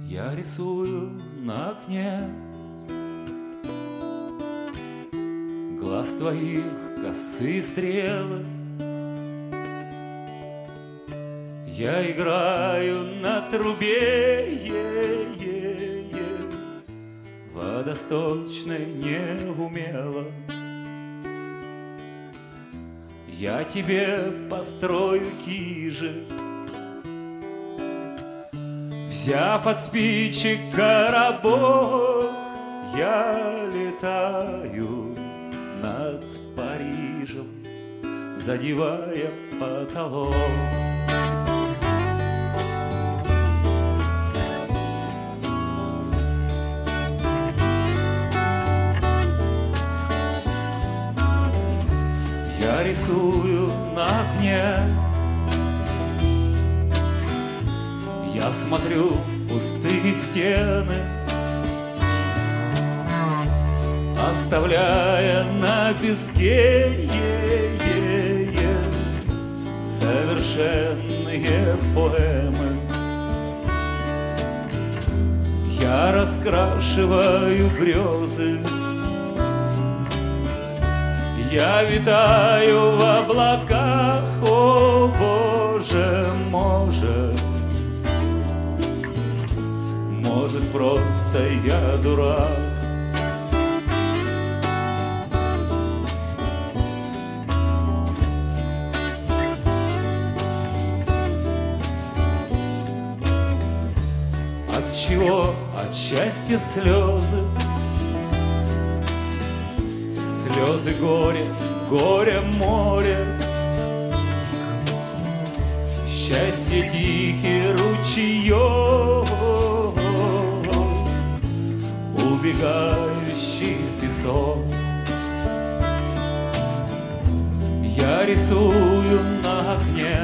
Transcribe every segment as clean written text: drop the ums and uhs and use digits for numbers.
Я рисую на окне глаз твоих косые стрелы. Я играю на трубе водосточной неумело. Я тебе построю кижи, взяв от спичек коробок. Я летаю над Парижем, задевая потолок. Я рисую на окне, я смотрю в пустые стены, оставляя на песке совершенные поэмы. Я раскрашиваю грезы, я витаю в облаках. О, Боже, может, просто я дурак. Отчего от счастья слезы? Слезы горя, горе море. Счастье тихий ручеёк, убегающий в песок. Я рисую на окне,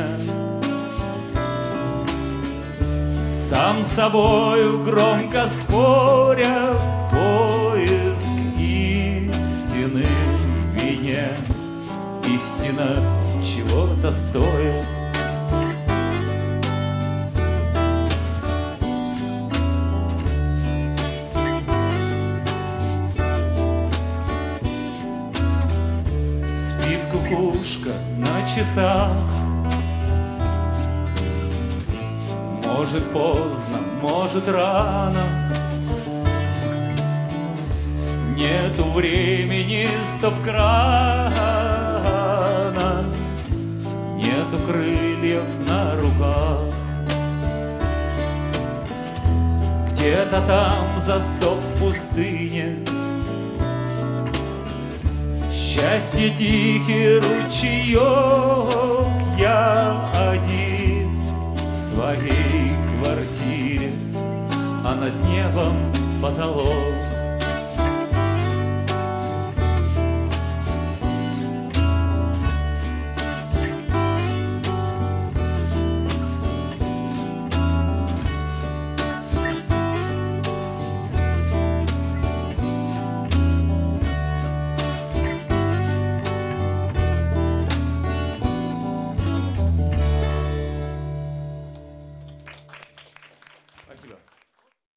сам с собою громко споря, поиск истины в вине. Истина чего-то стоит. Спит кукушка на часах, может поздно, может рано. Нету времени стоп-крана, нету крыльев на руках. Где-то там засов в пустыне, счастье тихий ручеёк. Я один в своей квартире, а над небом потолок.